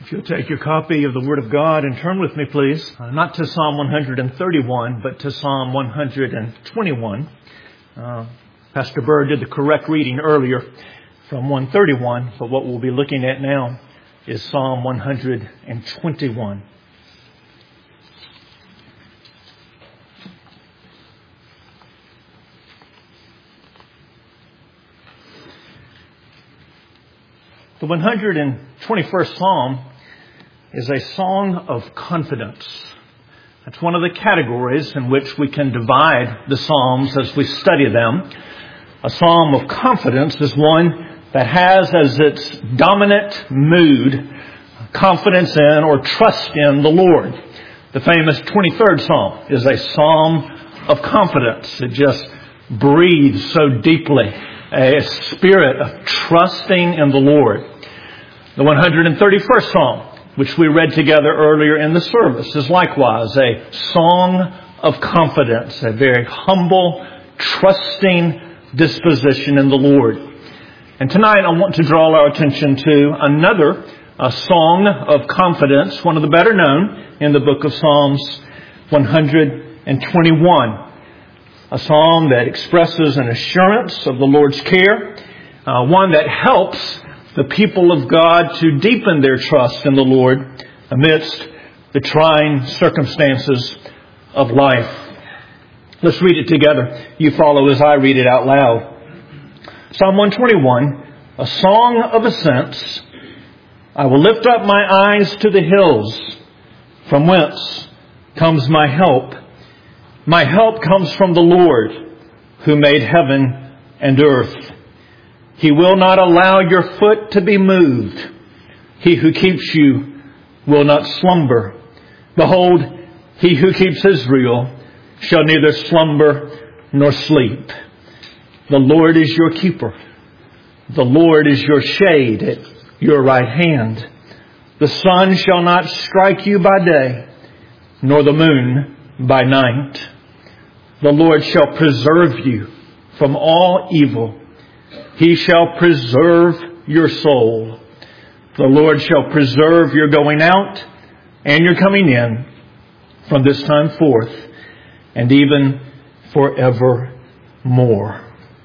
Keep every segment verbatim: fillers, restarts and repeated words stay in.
If you'll take your copy of the Word of God and turn with me, please, uh, not to Psalm one thirty-one, but to Psalm one twenty-one. Uh, Pastor Bird did the correct reading earlier from one thirty-one, but what we'll be looking at now is Psalm one twenty-one. The one hundred twenty-first Psalm is a song of confidence. That's one of the categories in which we can divide the Psalms as we study them. A psalm of confidence is one that has as its dominant mood confidence in or trust in the Lord. The famous twenty-third Psalm is a psalm of confidence. It just breathes so deeply a spirit of trusting in the Lord. The one hundred thirty-first Psalm, which we read together earlier in the service, is likewise a song of confidence, a very humble, trusting disposition in the Lord. And tonight I want to draw our attention to another a song of confidence, one of the better known in the book of Psalms one twenty-one. A psalm that expresses an assurance of the Lord's care, uh, one that helps the people of God to deepen their trust in the Lord amidst the trying circumstances of life. Let's read it together. You follow as I read it out loud. Psalm one twenty-one, a song of ascents. I will lift up my eyes to the hills. From whence comes my help? My help comes from the Lord, who made heaven and earth. He will not allow your foot to be moved. He who keeps you will not slumber. Behold, he who keeps Israel shall neither slumber nor sleep. The Lord is your keeper. The Lord is your shade at your right hand. The sun shall not strike you by day, nor the moon by night. The Lord shall preserve you from all evil. He shall preserve your soul. The Lord shall preserve your going out and your coming in from this time forth and even forevermore.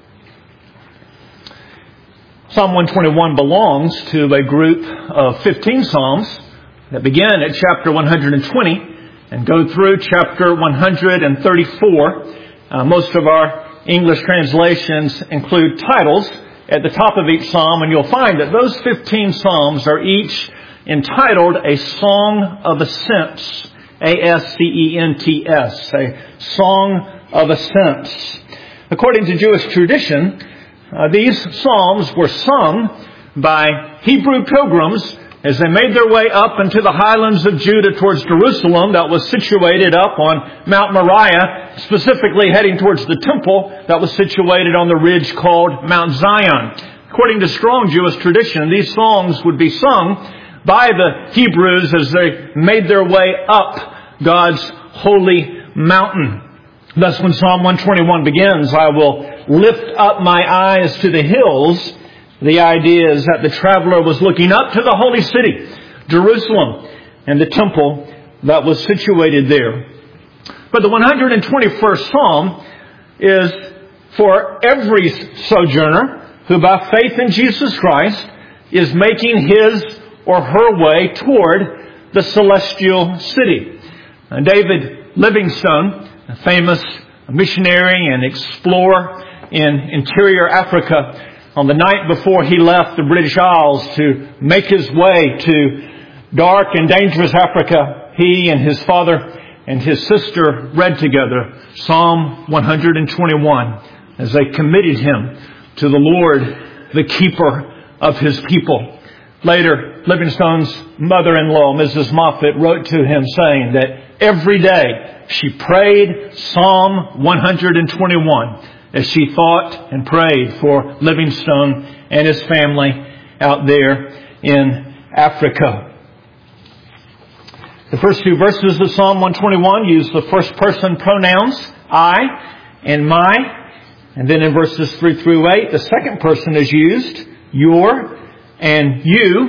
Psalm one twenty-one belongs to a group of fifteen psalms that begin at chapter one twenty and go through chapter one thirty-four. Uh, most of our English translations include titles at the top of each psalm, and you'll find that those fifteen psalms are each entitled a Song of Ascents, A S C E N T S, a Song of Ascents. According to Jewish tradition, uh, these psalms were sung by Hebrew pilgrims as they made their way up into the highlands of Judah towards Jerusalem that was situated up on Mount Moriah, specifically heading towards the temple that was situated on the ridge called Mount Zion. According to strong Jewish tradition, these songs would be sung by the Hebrews as they made their way up God's holy mountain. Thus, when Psalm one twenty-one begins, I will lift up my eyes to the hills, the idea is that the traveler was looking up to the holy city, Jerusalem, and the temple that was situated there. But the one hundred twenty-first Psalm is for every sojourner who by faith in Jesus Christ is making his or her way toward the celestial city. And David Livingstone, a famous missionary and explorer in interior Africa, on the night before he left the British Isles to make his way to dark and dangerous Africa, he and his father and his sister read together Psalm one twenty-one as they committed him to the Lord, the keeper of his people. Later, Livingstone's mother-in-law, Missus Moffat, wrote to him saying that every day she prayed Psalm one twenty-one as she thought and prayed for Livingstone and his family out there in Africa. The first two verses of Psalm one twenty-one use the first person pronouns, I and my. And then in verses three through eight, the second person is used, your and you.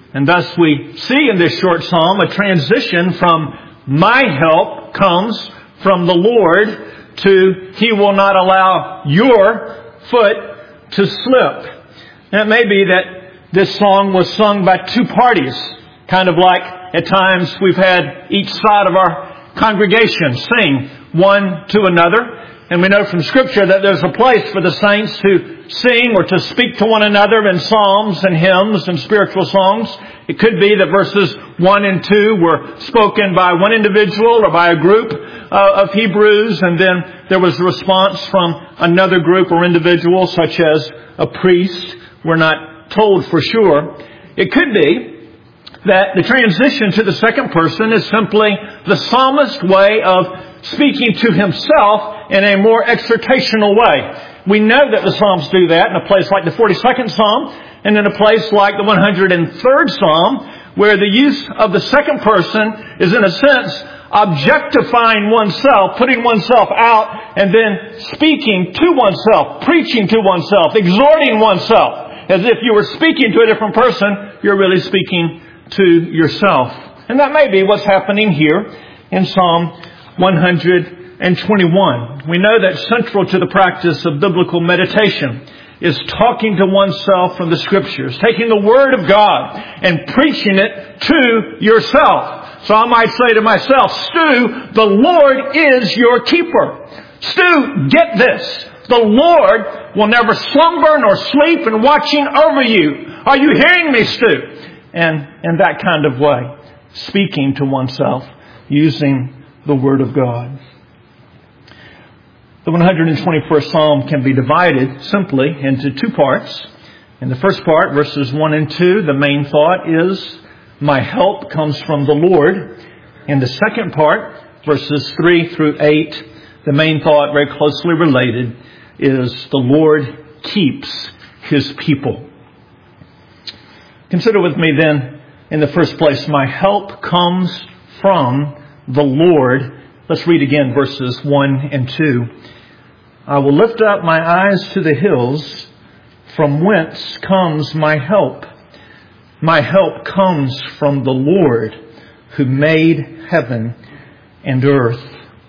And thus we see in this short psalm a transition from my help comes from the Lord to He will not allow your foot to slip. And it may be that this song was sung by two parties, kind of like at times we've had each side of our congregation sing one to another. And we know from Scripture that there's a place for the saints to sing or to speak to one another in psalms and hymns and spiritual songs. It could be that verses one and two were spoken by one individual or by a group uh, of Hebrews, and then there was a response from another group or individual, such as a priest. We're not told for sure. It could be that the transition to the second person is simply the psalmist's way of speaking to himself in a more exhortational way. We know that the Psalms do that in a place like the forty-second Psalm and in a place like the one hundred third Psalm, where the use of the second person is in a sense objectifying oneself, putting oneself out, and then speaking to oneself, preaching to oneself, exhorting oneself. As if you were speaking to a different person, you're really speaking to yourself. And that may be what's happening here in Psalm one hundred twenty-one. We know that central to the practice of biblical meditation is talking to oneself from the Scriptures, taking the Word of God and preaching it to yourself. So I might say to myself, Stu, the Lord is your keeper. Stu, get this. The Lord will never slumber nor sleep in watching over you. Are you hearing me, Stu? And in that kind of way, speaking to oneself using the Word of God. The one hundred twenty-first Psalm can be divided simply into two parts. In the first part, verses one and two, the main thought is, my help comes from the Lord. In the second part, verses three through eight, the main thought, very closely related, is the Lord keeps His people. Consider with me then, in the first place, my help comes from the Lord. Let's read again verses one and two. I will lift up my eyes to the hills, from whence comes my help. My help comes from the Lord who made heaven and earth.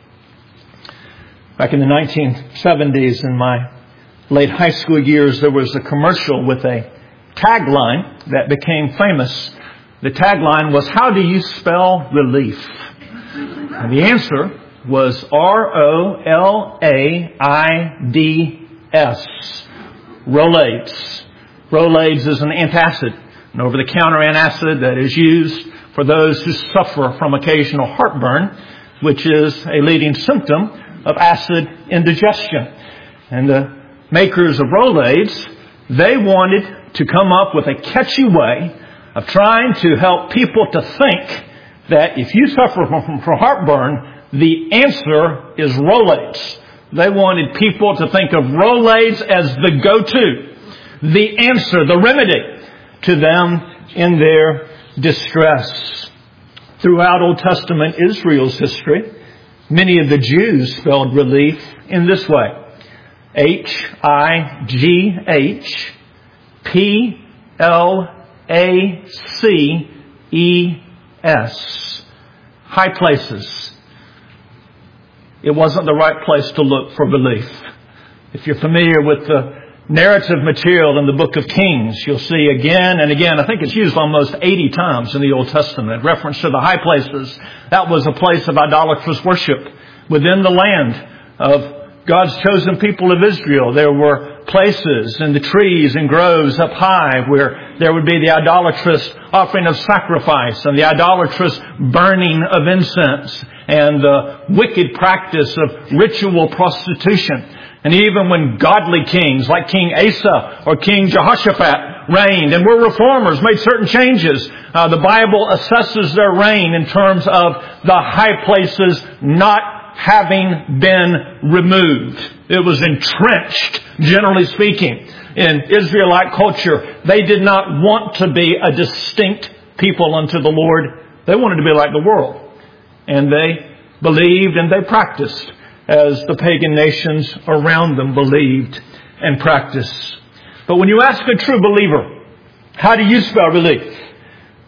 Back in the nineteen seventies, in my late high school years, there was a commercial with a tagline that became famous. The tagline was, how do you spell relief? And the answer was R O L A I D S. Rolaids. Rolaids is an antacid, an over-the-counter antacid that is used for those who suffer from occasional heartburn, which is a leading symptom of acid indigestion. And the makers of Rolaids, they wanted to come up with a catchy way of trying to help people to think that if you suffer from, from heartburn, the answer is Rolaids. They wanted people to think of Rolaids as the go-to, the answer, the remedy to them in their distress. Throughout Old Testament Israel's history, many of the Jews spelled relief in this way. H I G H P L A C E S. High places. It wasn't the right place to look for relief. If you're familiar with the narrative material in the book of Kings, you'll see again and again, I think it's used almost eighty times in the Old Testament, reference to the high places. That was a place of idolatrous worship within the land of God's chosen people of Israel. There were places in the trees and groves up high where there would be the idolatrous offering of sacrifice and the idolatrous burning of incense and the wicked practice of ritual prostitution. And even when godly kings like King Asa or King Jehoshaphat reigned and were reformers, made certain changes, uh, the Bible assesses their reign in terms of the high places not having been removed. It was entrenched, generally speaking, in Israelite culture. They did not want to be a distinct people unto the Lord. They wanted to be like the world. And they believed and they practiced as the pagan nations around them believed and practiced. But when you ask a true believer, how do you spell relief?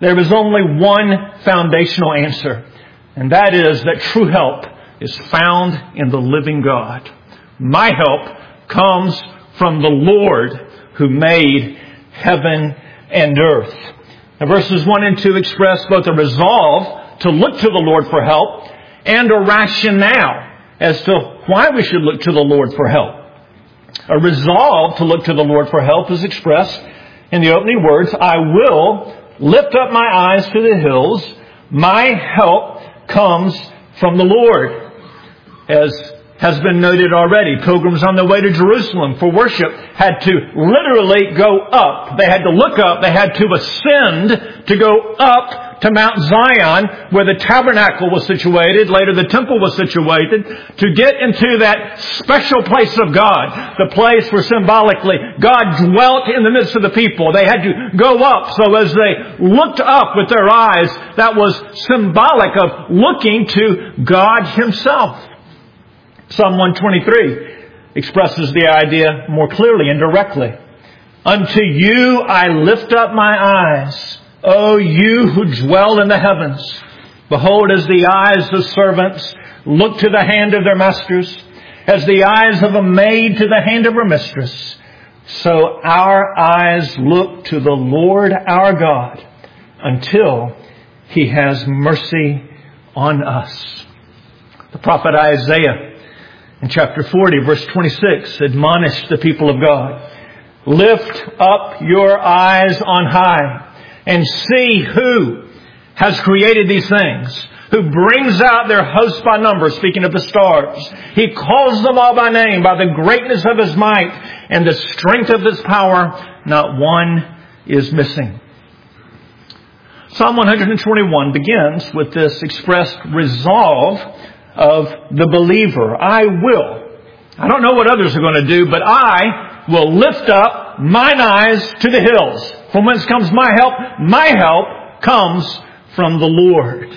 there is only one foundational answer, and that is that true help is found in the living God. My help comes from the Lord who made heaven and earth. Now, verses one and two express both a resolve to look to the Lord for help and a rationale as to why we should look to the Lord for help. A resolve to look to the Lord for help is expressed in the opening words, I will lift up my eyes to the hills. My help comes from the Lord. As has been noted already, pilgrims on their way to Jerusalem for worship had to literally go up. They had to look up. They had to ascend to go up to Mount Zion, where the tabernacle was situated. Later, the temple was situated, to get into that special place of God, the place where symbolically God dwelt in the midst of the people. They had to go up. So as they looked up with their eyes, that was symbolic of looking to God Himself. Psalm one twenty-three expresses the idea more clearly and directly. Unto you I lift up my eyes, O you who dwell in the heavens. Behold, as the eyes of servants look to the hand of their masters, as the eyes of a maid to the hand of her mistress, so our eyes look to the Lord our God until He has mercy on us. The prophet Isaiah, in chapter forty, verse twenty-six, admonished the people of God, lift up your eyes on high and see who has created these things, who brings out their hosts by number, speaking of the stars. He calls them all by name, by the greatness of His might and the strength of His power. Not one is missing. Psalm one twenty-one begins with this expressed resolve of the believer. I will. I don't know what others are going to do, but I will lift up mine eyes to the hills. From whence comes my help? My help comes from the Lord.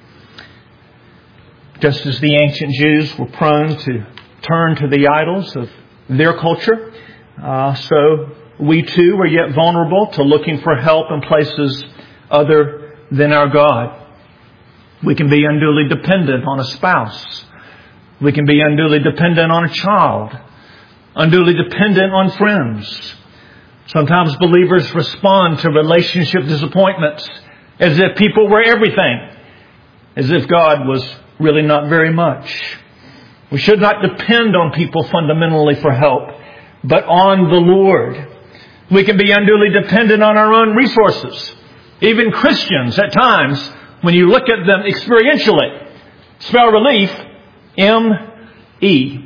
Just as the ancient Jews were prone to turn to the idols of their culture, uh, so we too are yet vulnerable to looking for help in places other than our God. We can be unduly dependent on a spouse. We can be unduly dependent on a child. Unduly dependent on friends. Sometimes believers respond to relationship disappointments as if people were everything. As if God was really not very much. We should not depend on people fundamentally for help, but on the Lord. We can be unduly dependent on our own resources. Even Christians at times, when you look at them experientially, spell relief, M E.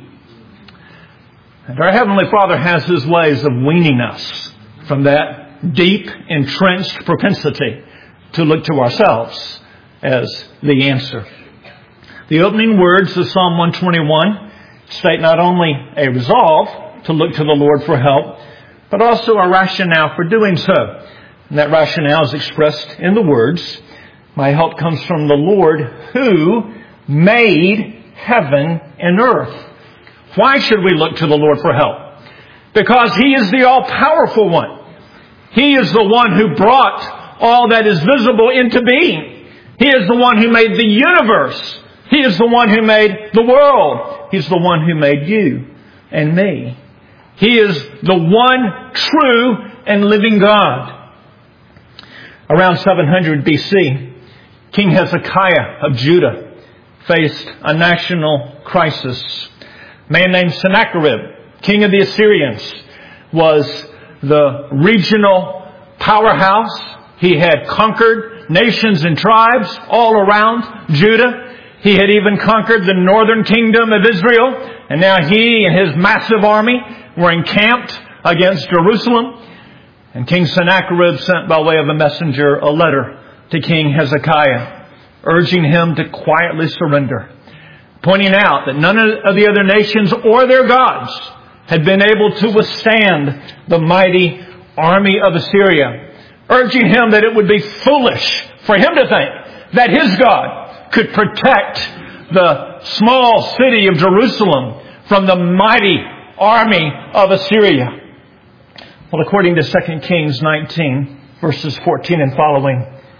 And our Heavenly Father has His ways of weaning us from that deep, entrenched propensity to look to ourselves as the answer. The opening words of Psalm one twenty-one state not only a resolve to look to the Lord for help, but also a rationale for doing so. And that rationale is expressed in the words, my help comes from the Lord who made heaven and earth. Why should we look to the Lord for help? Because He is the all-powerful one. He is the one who brought all that is visible into being. He is the one who made the universe. He is the one who made the world. He's the one who made you and me. He is the one true and living God. Around seven hundred B C, King Hezekiah of Judah faced a national crisis. A man named Sennacherib, king of the Assyrians, was the regional powerhouse. He had conquered nations and tribes all around Judah. He had even conquered the northern kingdom of Israel. And now he and his massive army were encamped against Jerusalem. And King Sennacherib sent by way of a messenger a letter to King Hezekiah, urging him to quietly surrender, pointing out that none of the other nations or their gods had been able to withstand the mighty army of Assyria, urging him that it would be foolish for him to think that his God could protect the small city of Jerusalem from the mighty army of Assyria. Well, according to Second Kings nineteen, verses fourteen and following,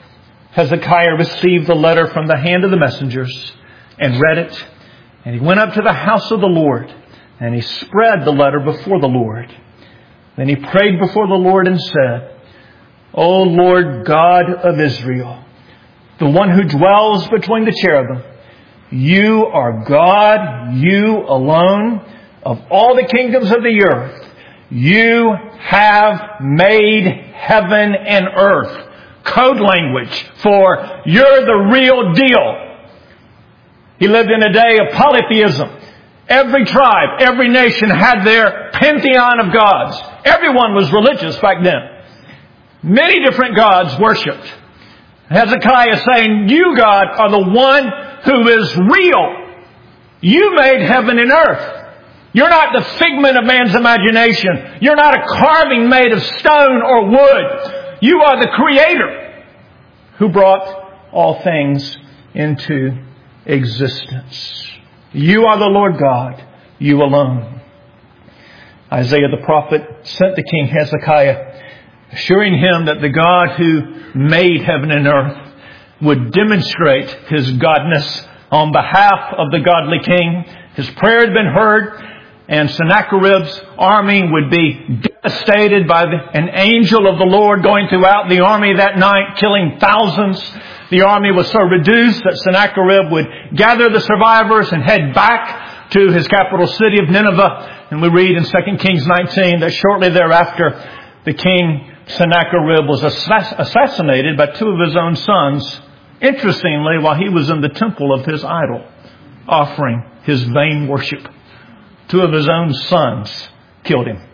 Hezekiah received the letter from the hand of the messengers and read it. And he went up to the house of the Lord, and he spread the letter before the Lord. Then he prayed before the Lord and said, O Lord God of Israel, the one who dwells between the cherubim, you are God, you alone, of all the kingdoms of the earth. You have made heaven and earth. Code language for you're the real deal. He lived in a day of polytheism. Every tribe, every nation had their pantheon of gods. Everyone was religious back then. Many different gods worshipped. Hezekiah is saying, you, God, are the one who is real. You made heaven and earth. You're not the figment of man's imagination. You're not a carving made of stone or wood. You are the Creator who brought all things into existence. You are the Lord God, you alone. Isaiah the prophet sent to King Hezekiah, assuring him that the God who made heaven and earth would demonstrate His godness on behalf of the godly king. His prayer had been heard, and Sennacherib's army would be devastated by the, an angel of the Lord going throughout the army that night, killing thousands. The army was so reduced that Sennacherib would gather the survivors and head back to his capital city of Nineveh. And we read in Second Kings nineteen that shortly thereafter, the king Sennacherib was assassinated by two of his own sons, interestingly, while he was in the temple of his idol, offering his vain worship. Two of his own sons killed him.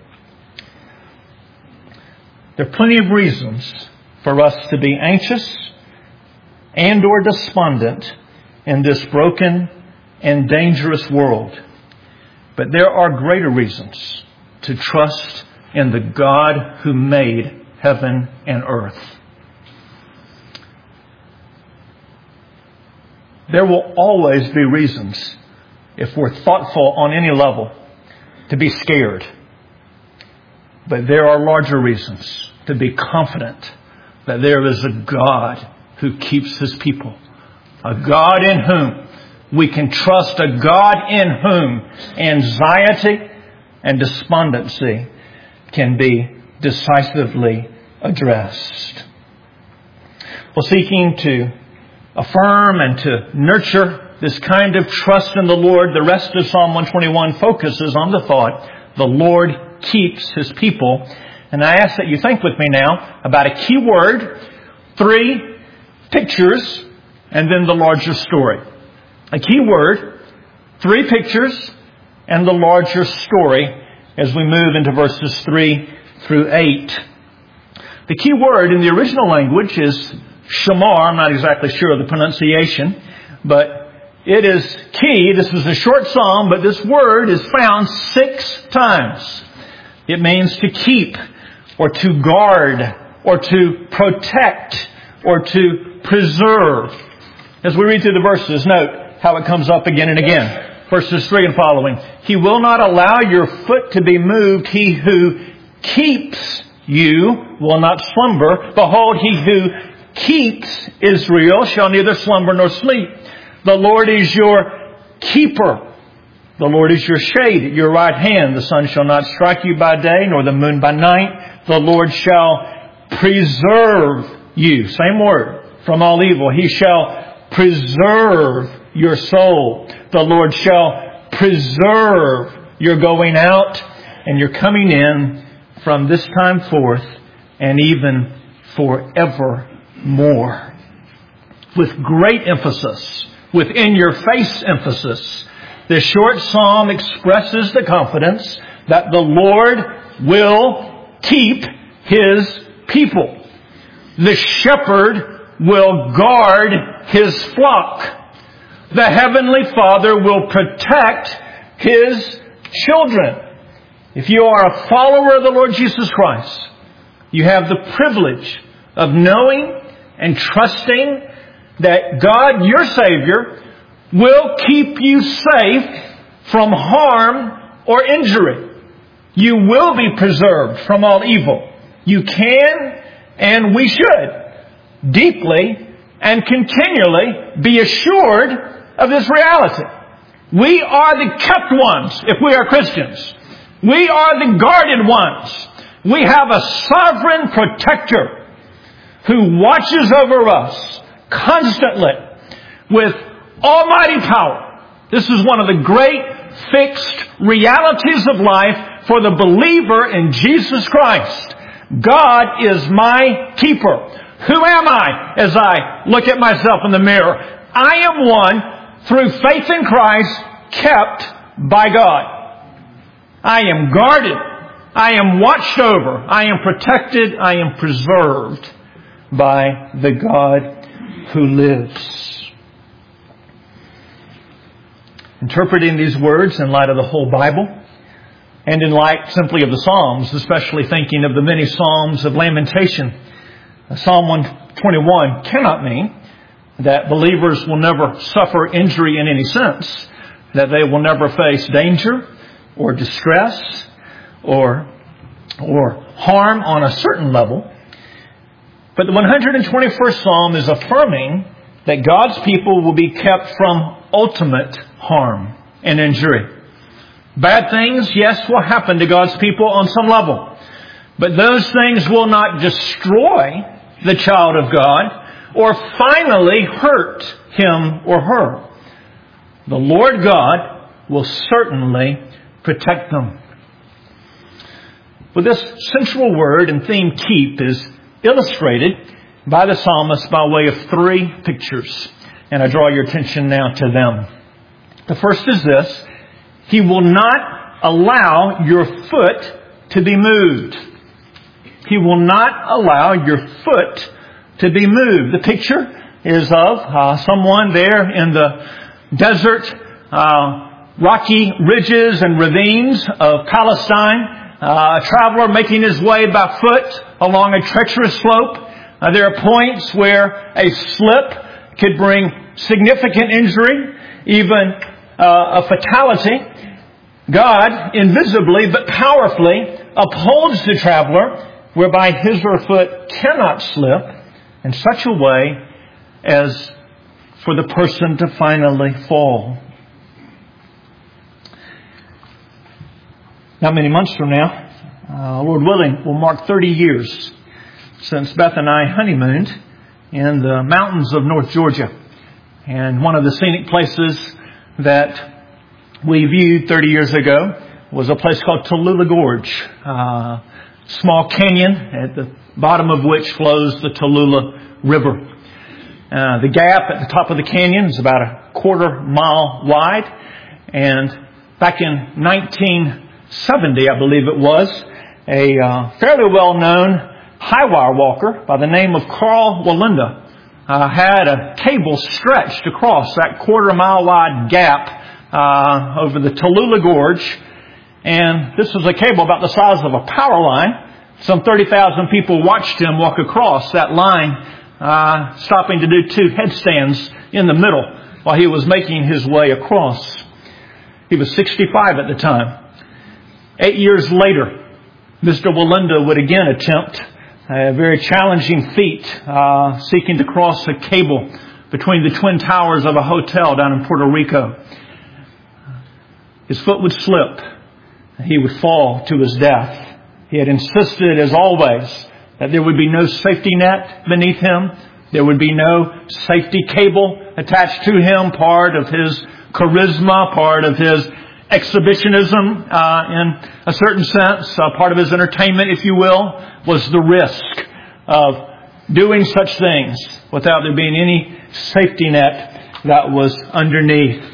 There are plenty of reasons for us to be anxious and or despondent in this broken and dangerous world. But there are greater reasons to trust in the God who made heaven and earth. There will always be reasons, if we're thoughtful on any level, to be scared. But there are larger reasons to be confident that there is a God who keeps His people. A God in whom we can trust. A God in whom anxiety and despondency can be decisively addressed. Well, seeking to affirm and to nurture this kind of trust in the Lord, the rest of Psalm one twenty-one focuses on the thought, the Lord keeps His people. And I ask that you think with me now about a key word, three pictures, and then the larger story. A key word, three pictures, and the larger story as we move into verses three through eight. The key word in the original language is shamar. I'm not exactly sure of the pronunciation, but it is key. This is a short psalm, but this word is found six times. It means to keep, or to guard, or to protect, or to preserve. As we read through the verses, note how it comes up again and again. Verses three and following. He will not allow your foot to be moved. He who keeps you will not slumber. Behold, he who keeps Israel shall neither slumber nor sleep. The Lord is your keeper. The Lord is your shade at your right hand. The sun shall not strike you by day, nor the moon by night. The Lord shall preserve you. Same word. From all evil. He shall preserve your soul. The Lord shall preserve your going out and your coming in from this time forth and even forevermore. With great emphasis, with in-your-face emphasis, this short psalm expresses the confidence that the Lord will keep His people. The shepherd will guard His flock. The Heavenly Father will protect His children. If you are a follower of the Lord Jesus Christ, you have the privilege of knowing and trusting that God, your Savior, will keep you safe from harm or injury. You will be preserved from all evil. You can, and we should, deeply and continually be assured of this reality. We are the kept ones if we are Christians. We are the guarded ones. We have a sovereign protector who watches over us constantly with almighty power. This is one of the great fixed realities of life for the believer in Jesus Christ. God is my keeper. Who am I as I look at myself in the mirror? I am one, through faith in Christ, kept by God. I am guarded. I am watched over. I am protected. I am preserved by the God who lives. Interpreting these words in light of the whole Bible, and in light simply of the Psalms, especially thinking of the many Psalms of lamentation, Psalm one twenty-one cannot mean that believers will never suffer injury in any sense, that they will never face danger or distress or, or harm on a certain level. But the one hundred twenty-first Psalm is affirming that God's people will be kept from ultimate harm and injury. Bad things, yes, will happen to God's people on some level. But those things will not destroy the child of God or finally hurt him or her. The Lord God will certainly protect them. Well, this central word and theme, keep, is illustrated by the psalmist by way of three pictures. And I draw your attention now to them. The first is this: He will not allow your foot to be moved. He will not allow your foot to be moved. The picture is of uh, someone there in the desert, uh, rocky ridges and ravines of Palestine, uh, a traveler making his way by foot along a treacherous slope. Uh, there are points where a slip could bring significant injury, even uh, a fatality. God, invisibly but powerfully, upholds the traveler whereby his or her foot cannot slip in such a way as for the person to finally fall. Not many months from now, uh, Lord willing, will mark thirty years since Beth and I honeymooned in the mountains of North Georgia. And one of the scenic places that we viewed thirty years ago was a place called Tallulah Gorge, uh, small canyon at the bottom of which flows the Tallulah River. Uh, the gap at the top of the canyon is about a quarter mile wide. And back in nineteen seventy, I believe it was, a uh, fairly well-known high wire walker by the name of Carl Walenda uh, had a cable stretched across that quarter mile wide gap uh, over the Tallulah Gorge. And this was a cable about the size of a power line. Some thirty thousand people watched him walk across that line, uh, stopping to do two headstands in the middle while he was making his way across. He was sixty-five at the time. Eight years later, Mister Walenda would again attempt a very challenging feat, uh, seeking to cross a cable between the twin towers of a hotel down in Puerto Rico. His foot would slip. He would fall to his death. He had insisted, as always, that there would be no safety net beneath him. There would be no safety cable attached to him. Part of his charisma, part of his exhibitionism, uh, in a certain sense, uh, part of his entertainment, if you will, was the risk of doing such things without there being any safety net that was underneath.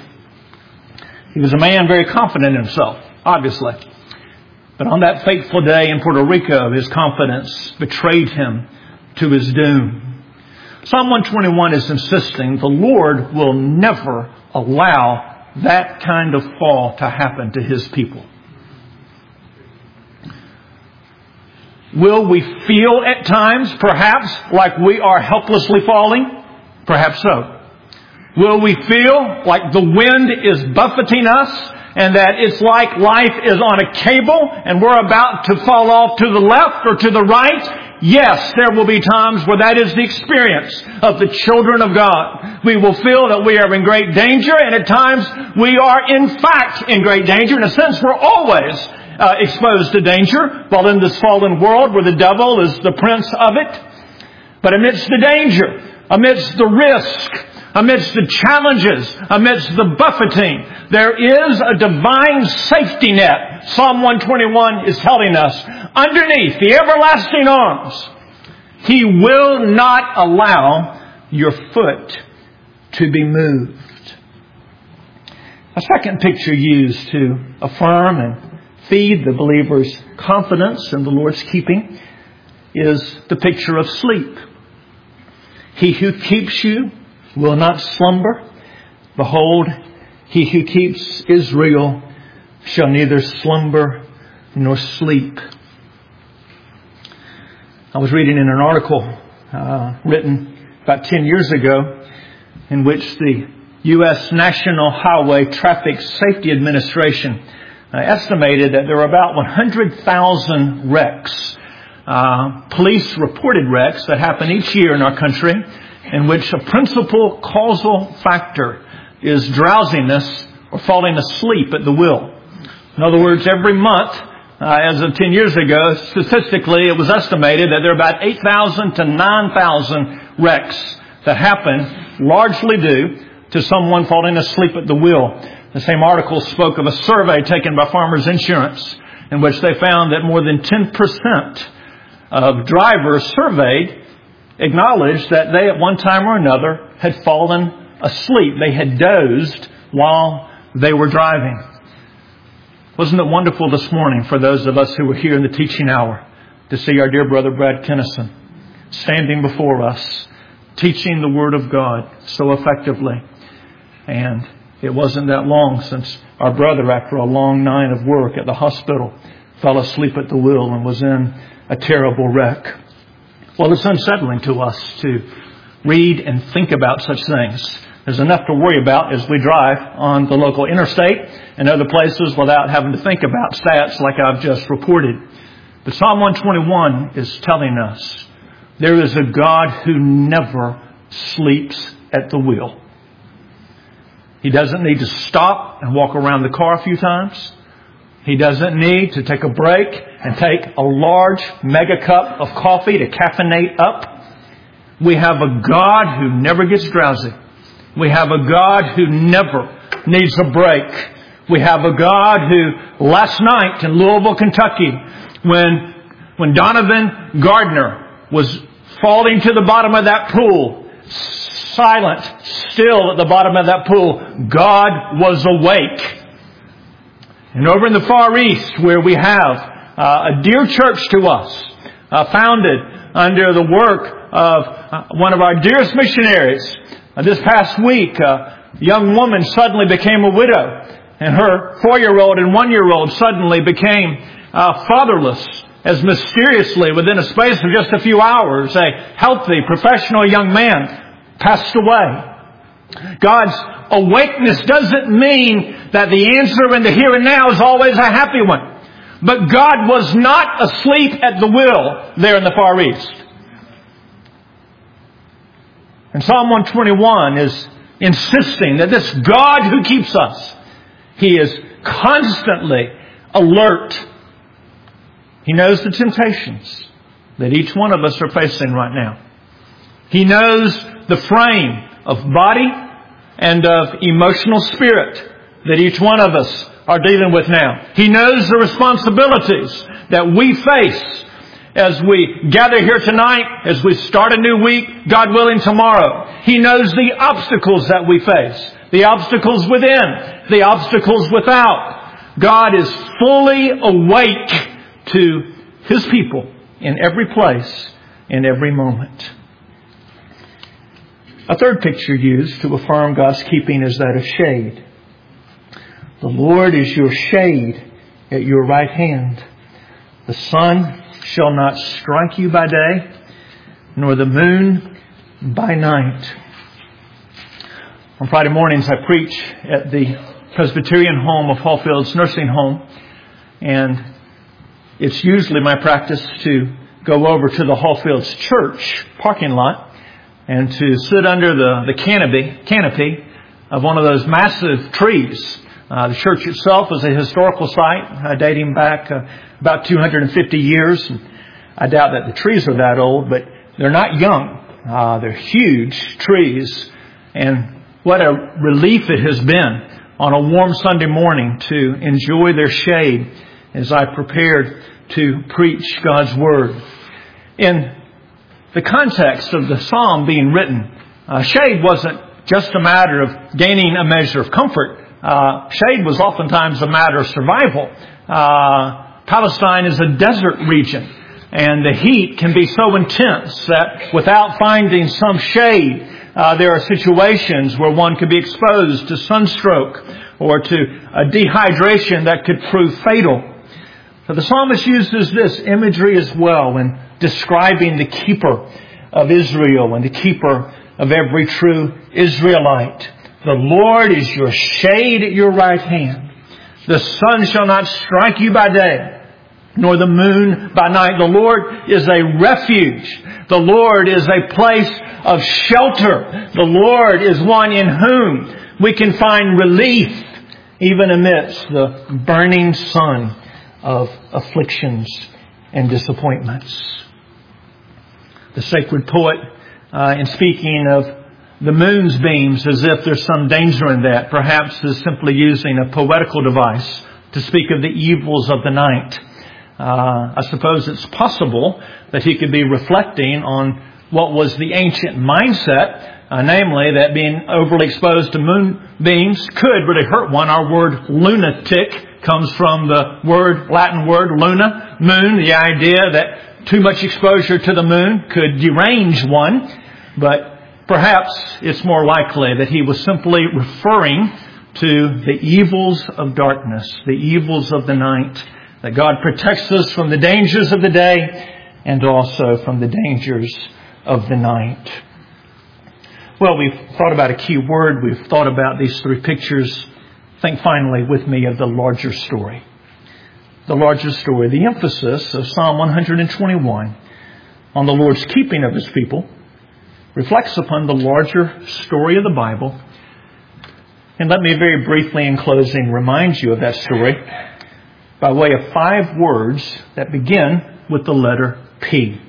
He was a man very confident in himself, obviously. But on that fateful day in Puerto Rico, his confidence betrayed him to his doom. Psalm one twenty-one is insisting the Lord will never allow that kind of fall to happen to His people. Will we feel at times, perhaps, like we are helplessly falling? Perhaps so. Will we feel like the wind is buffeting us and that it's like life is on a cable and we're about to fall off to the left or to the right? Yes, there will be times where that is the experience of the children of God. We will feel that we are in great danger, and at times we are in fact in great danger. In a sense, we're always uh, exposed to danger while in this fallen world where the devil is the prince of it. But amidst the danger, amidst the risk, amidst the challenges, amidst the buffeting, there is a divine safety net. Psalm one twenty-one is telling us, underneath the everlasting arms, He will not allow your foot to be moved. A second picture used to affirm and feed the believer's confidence in the Lord's keeping is the picture of sleep. He who keeps you will not slumber. Behold, He who keeps Israel shall neither slumber nor sleep. I was reading in an article uh, written about ten years ago in which the U S National Highway Traffic Safety Administration uh, estimated that there were about one hundred thousand wrecks, uh, police reported wrecks that happen each year in our country, in which a principal causal factor is drowsiness or falling asleep at the wheel. In other words, every month, uh, as of ten years ago, statistically it was estimated that there are about eight thousand to nine thousand wrecks that happen largely due to someone falling asleep at the wheel. The same article spoke of a survey taken by Farmers Insurance in which they found that more than ten percent of drivers surveyed acknowledged that they at one time or another had fallen asleep. They had dozed while they were driving. Wasn't it wonderful this morning for those of us who were here in the teaching hour to see our dear brother Brad Kennison standing before us, teaching the Word of God so effectively. And it wasn't that long since our brother, after a long night of work at the hospital, fell asleep at the wheel and was in a terrible wreck. Well, it's unsettling to us to read and think about such things. There's enough to worry about as we drive on the local interstate and other places without having to think about stats like I've just reported. But Psalm one twenty-one is telling us there is a God who never sleeps at the wheel. He doesn't need to stop and walk around the car a few times. He doesn't need to take a break and take a large mega cup of coffee to caffeinate up. We have a God who never gets drowsy. We have a God who never needs a break. We have a God who last night in Louisville, Kentucky, when, when Donovan Gardner was falling to the bottom of that pool, silent, still at the bottom of that pool, God was awake. And over in the Far East, where we have uh, a dear church to us, uh, founded under the work of uh, one of our dearest missionaries, uh, this past week, uh, a young woman suddenly became a widow, and her four-year-old and one-year-old suddenly became uh, fatherless, as mysteriously, within a space of just a few hours, a healthy, professional young man passed away. God's awakeness doesn't mean that the answer in the here and now is always a happy one. But God was not asleep at the wheel there in the Far East. And Psalm one twenty-one is insisting that this God who keeps us, He is constantly alert. He knows the temptations that each one of us are facing right now. He knows the frame of body and of emotional spirit that each one of us are dealing with now. He knows the responsibilities that we face as we gather here tonight, as we start a new week, God willing, tomorrow. He knows the obstacles that we face, the obstacles within, the obstacles without. God is fully awake to His people in every place, in every moment. A third picture used to affirm God's keeping is that of shade. The Lord is your shade at your right hand. The sun shall not strike you by day, nor the moon by night. On Friday mornings I preach at the Presbyterian home of Hallfields Nursing Home, and it's usually my practice to go over to the Hallfields Church parking lot and to sit under the, the canopy, canopy of one of those massive trees. Uh, the church itself is a historical site uh, dating back uh, about two hundred fifty years. I doubt that the trees are that old, but they're not young. Uh, they're huge trees. And what a relief it has been on a warm Sunday morning to enjoy their shade as I prepared to preach God's Word. In the context of the psalm being written, uh, shade wasn't just a matter of gaining a measure of comfort. Uh, shade was oftentimes a matter of survival. Uh, Palestine is a desert region, and the heat can be so intense that without finding some shade, uh, there are situations where one could be exposed to sunstroke or to a dehydration that could prove fatal. So the psalmist uses this imagery as well in describing the keeper of Israel and the keeper of every true Israelite. The Lord is your shade at your right hand. The sun shall not strike you by day, nor the moon by night. The Lord is a refuge. The Lord is a place of shelter. The Lord is one in whom we can find relief even amidst the burning sun of afflictions and disappointments. The sacred poet, uh, in speaking of the moon's beams as if there's some danger in that, perhaps is simply using a poetical device to speak of the evils of the night. Uh, I suppose it's possible that he could be reflecting on what was the ancient mindset, uh, namely that being overly exposed to moonbeams could really hurt one. Our word lunatic comes from the word, Latin word luna, moon, the idea that too much exposure to the moon could derange one. But perhaps it's more likely that he was simply referring to the evils of darkness, the evils of the night, that God protects us from the dangers of the day and also from the dangers of the night. Well, we've thought about a key word. We've thought about these three pictures. Think finally with me of the larger story. The larger story, the emphasis of Psalm one twenty-one on the Lord's keeping of His people reflects upon the larger story of the Bible. And let me very briefly in closing remind you of that story by way of five words that begin with the letter P.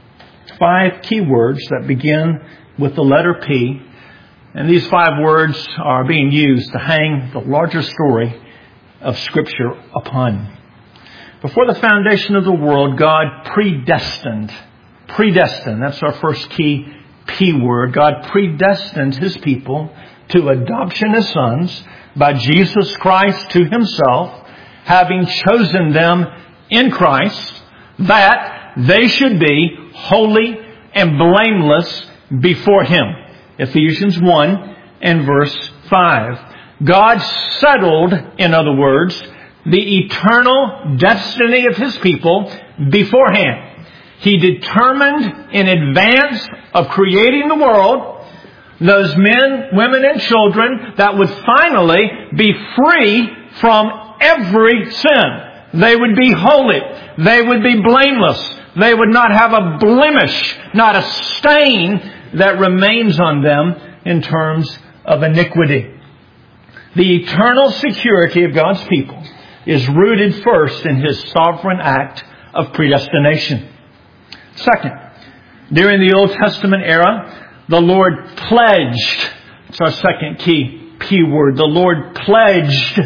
Five key words that begin with the letter P. And these five words are being used to hang the larger story of Scripture upon. Before the foundation of the world, God predestined. Predestined. That's our first key P word. God predestined His people to adoption as sons by Jesus Christ to Himself, having chosen them in Christ that they should be holy and blameless before Him. Ephesians one and verse five. God settled, in other words, the eternal destiny of His people beforehand. He determined in advance of creating the world those men, women, and children that would finally be free from every sin. They would be holy. They would be blameless. They would not have a blemish, not a stain that remains on them in terms of iniquity. The eternal security of God's people is rooted first in His sovereign act of predestination. Second, during the Old Testament era, the Lord pledged. It's our second key P word. The Lord pledged.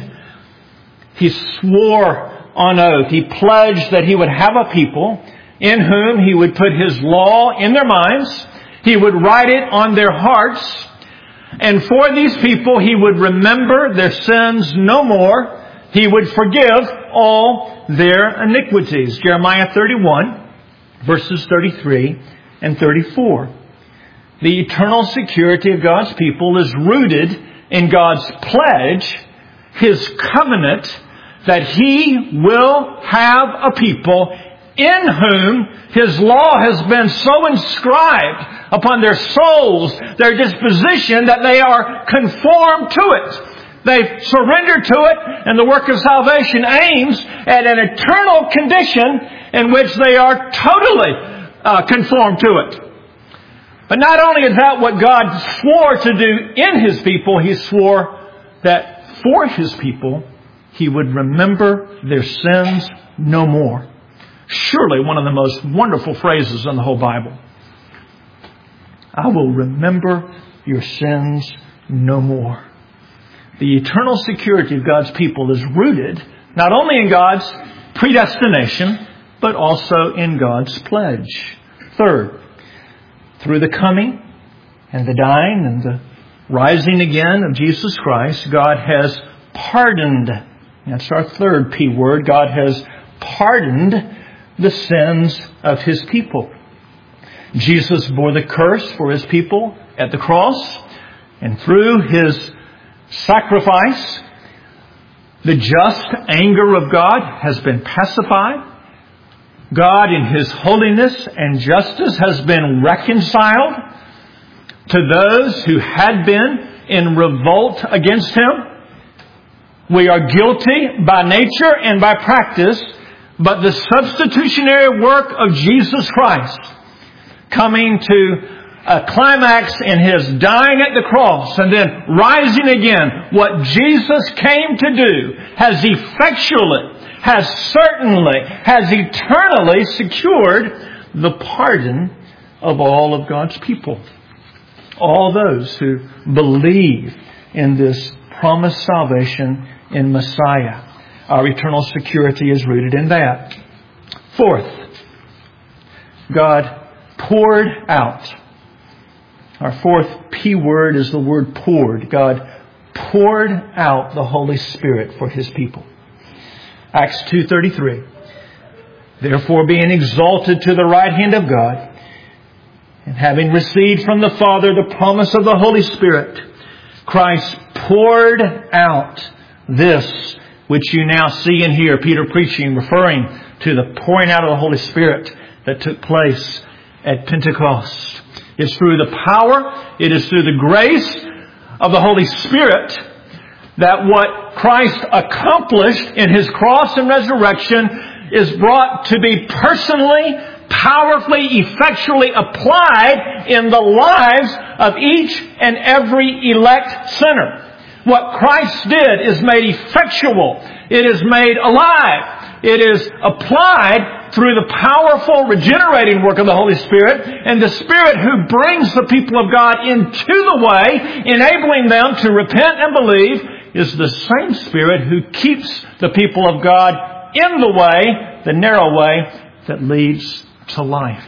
He swore on oath. He pledged that He would have a people in whom He would put His law in their minds. He would write it on their hearts. And for these people, He would remember their sins no more. He would forgive all their iniquities. Jeremiah thirty-one, verses thirty-three and thirty-four. The eternal security of God's people is rooted in God's pledge, His covenant, that He will have a people in whom His law has been so inscribed upon their souls, their disposition, that they are conformed to it. They've surrendered to it, and the work of salvation aims at an eternal condition in which they are totally uh, conformed to it. But not only is that what God swore to do in His people, He swore that for His people, He would remember their sins no more. Surely one of the most wonderful phrases in the whole Bible. I will remember your sins no more. The eternal security of God's people is rooted not only in God's predestination, but also in God's pledge. Third, through the coming and the dying and the rising again of Jesus Christ, God has pardoned. That's our third P word. God has pardoned the sins of His people. Jesus bore the curse for His people at the cross, and through His sacrifice, the just anger of God has been pacified. God in His holiness and justice has been reconciled to those who had been in revolt against Him. We are guilty by nature and by practice, but the substitutionary work of Jesus Christ, coming to a climax in His dying at the cross and then rising again, what Jesus came to do has effectually, has certainly, has eternally secured the pardon of all of God's people. All those who believe in this promised salvation in Messiah. Our eternal security is rooted in that. Fourth, God poured out. Our fourth P word is the word poured. God poured out the Holy Spirit for His people. Acts two thirty-three. Therefore, being exalted to the right hand of God, and having received from the Father the promise of the Holy Spirit, Christ poured out this which you now see and hear. Peter preaching, referring to the pouring out of the Holy Spirit that took place at Pentecost. It's through the power, it is through the grace of the Holy Spirit that what Christ accomplished in His cross and resurrection is brought to be personally, powerfully, effectually applied in the lives of each and every elect sinner. What Christ did is made effectual. It is made alive. It is applied through the powerful regenerating work of the Holy Spirit, and the Spirit who brings the people of God into the way, enabling them to repent and believe, is the same Spirit who keeps the people of God in the way, the narrow way that leads to life.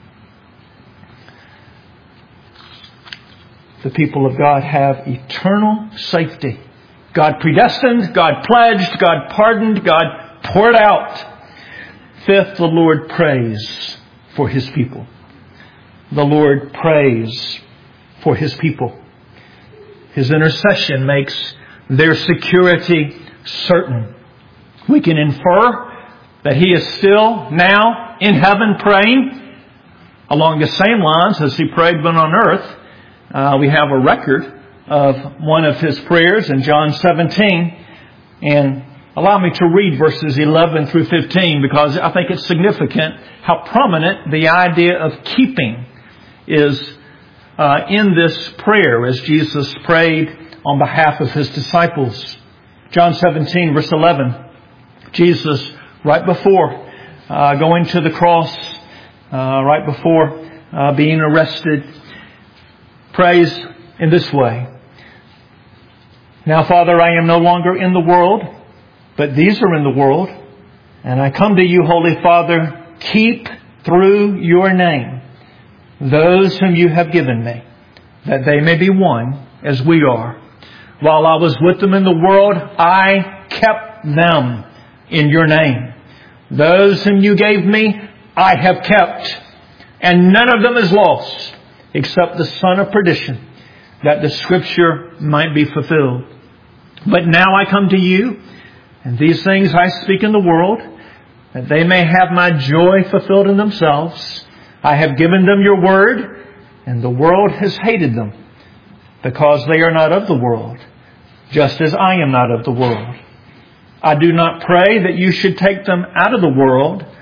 The people of God have eternal safety. God predestined, God pledged, God pardoned, God poured out. Fifth, the Lord prays for His people. The Lord prays for His people. His intercession makes their security certain. We can infer that He is still now in heaven praying along the same lines as He prayed when on earth. Uh, we have a record of one of His prayers in John seventeen. And allow me to read verses eleven through fifteen, because I think it's significant how prominent the idea of keeping is uh, in this prayer as Jesus prayed on behalf of His disciples. John seventeen, verse eleven. Jesus, right before uh, going to the cross, uh, right before uh, being arrested, prays in this way. Now, Father, I am no longer in the world, but these are in the world. And I come to you, Holy Father, keep through your name those whom you have given me, that they may be one as we are. While I was with them in the world, I kept them in your name. Those whom you gave me, I have kept. And none of them is lost, except the son of perdition, that the Scripture might be fulfilled. But now I come to you, and these things I speak in the world, that they may have my joy fulfilled in themselves. I have given them your word, and the world has hated them, because they are not of the world, just as I am not of the world. I do not pray that you should take them out of the world,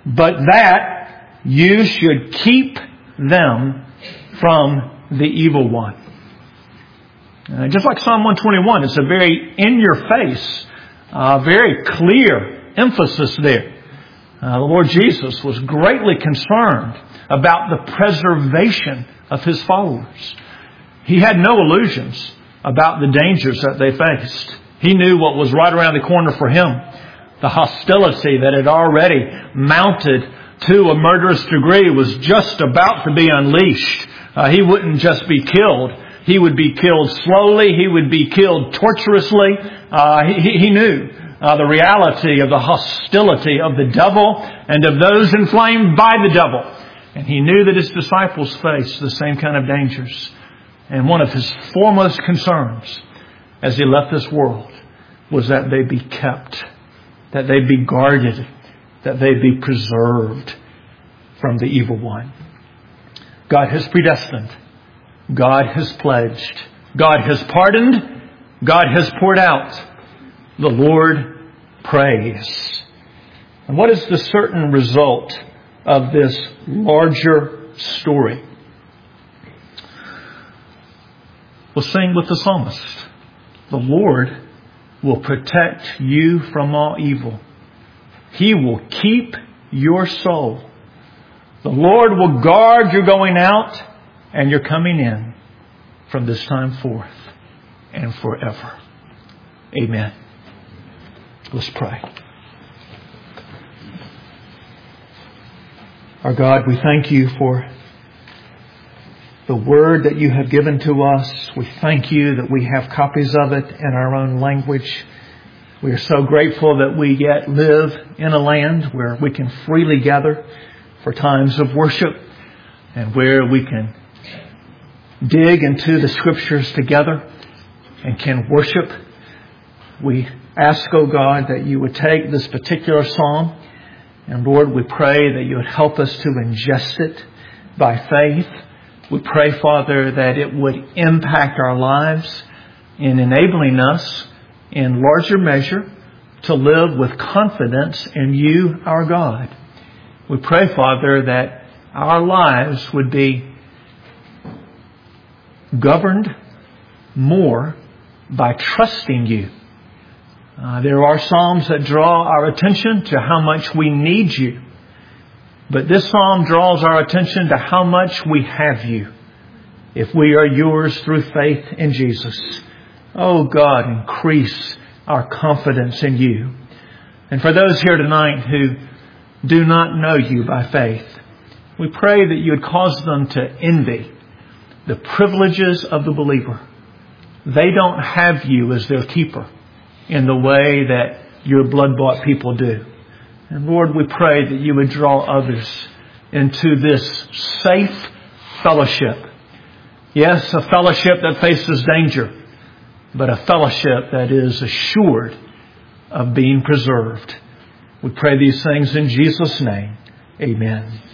but that you should keep them from the evil one. Uh, just like Psalm one twenty-one, it's a very in-your-face, uh, very clear emphasis there. Uh, the Lord Jesus was greatly concerned about the preservation of His followers. He had no illusions about the dangers that they faced. He knew what was right around the corner for him. The hostility that had already mounted to a murderous degree was just about to be unleashed. Uh, he wouldn't just be killed. He would be killed slowly. He would be killed torturously. Uh, he, he knew uh, the reality of the hostility of the devil and of those inflamed by the devil. And he knew that his disciples faced the same kind of dangers. And one of his foremost concerns as he left this world was that they be kept, that they be guarded, that they be preserved from the evil one. God has predestined. God has pledged. God has pardoned. God has poured out. The Lord prays. And what is the certain result of this larger story? We'll sing with the psalmist. The Lord will protect you from all evil. He will keep your soul. The Lord will guard your going out and your coming in from this time forth and forever. Amen. Let's pray. Our God, we thank you for the word that you have given to us. We thank you that we have copies of it in our own language. We are so grateful that we yet live in a land where we can freely gather for times of worship and where we can dig into the Scriptures together and can worship. We ask, oh God, that you would take this particular psalm and Lord, we pray that you would help us to ingest it by faith. We pray, Father, that it would impact our lives in enabling us in larger measure to live with confidence in you, our God. We pray, Father, that our lives would be governed more by trusting you. Uh, there are psalms that draw our attention to how much we need you. But this psalm draws our attention to how much we have you if we are yours through faith in Jesus. Oh God, increase our confidence in you. And for those here tonight who do not know you by faith, we pray that you would cause them to envy the privileges of the believer. They don't have you as their keeper in the way that your blood-bought people do. And Lord, we pray that you would draw others into this safe fellowship. Yes, a fellowship that faces danger, but a fellowship that is assured of being preserved. We pray these things in Jesus' name. Amen.